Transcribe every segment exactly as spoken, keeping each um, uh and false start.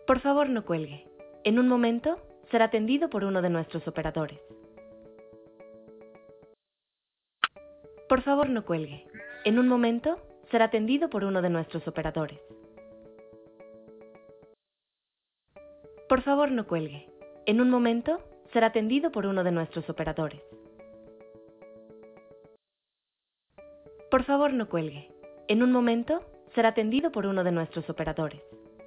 Por favor, no cuelgue. En un momento será atendido por uno de nuestros operadores. Por favor, no cuelgue. En un momento será atendido por uno de nuestros operadores. Por favor, no cuelgue. En un momento será atendido por uno de nuestros operadores. Por favor, no cuelgue. En un momento será atendido por uno de nuestros operadores.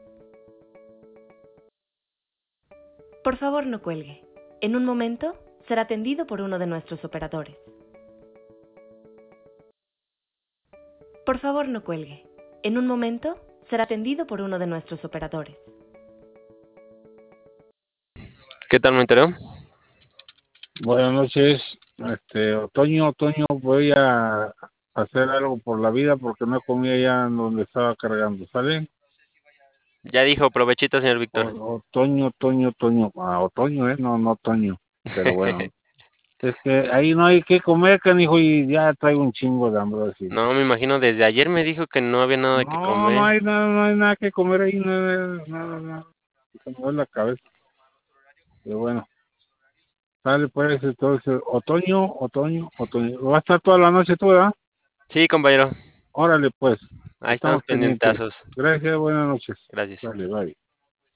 Por favor, no cuelgue. En un momento será atendido por uno de nuestros operadores. Por favor, no cuelgue. En un momento será atendido por uno de nuestros operadores. ¿Qué tal, Monterrey? Buenas noches, este, Otoño, Otoño, voy a hacer algo por la vida porque no comí allá en donde estaba cargando, ¿sale? Ya dijo, provechito, señor Víctor. O- otoño, Otoño, Otoño, ah, Otoño, ¿eh? No, no Otoño, pero bueno. Es que ahí no hay que comer, canijo, y ya traigo un chingo de hambre así. No, me imagino, desde ayer me dijo que no había nada que No, no comer. hay nada, no hay nada que comer ahí, nada, nada, nada. Se me duele la cabeza. Pero bueno. Sale pues, entonces, otoño, otoño, otoño. Va a estar toda la noche tú, ¿verdad? Sí, compañero. Órale, pues. Ahí estamos Estamos pendientes. pendientazos. Gracias, buenas noches. Gracias. Dale, bye.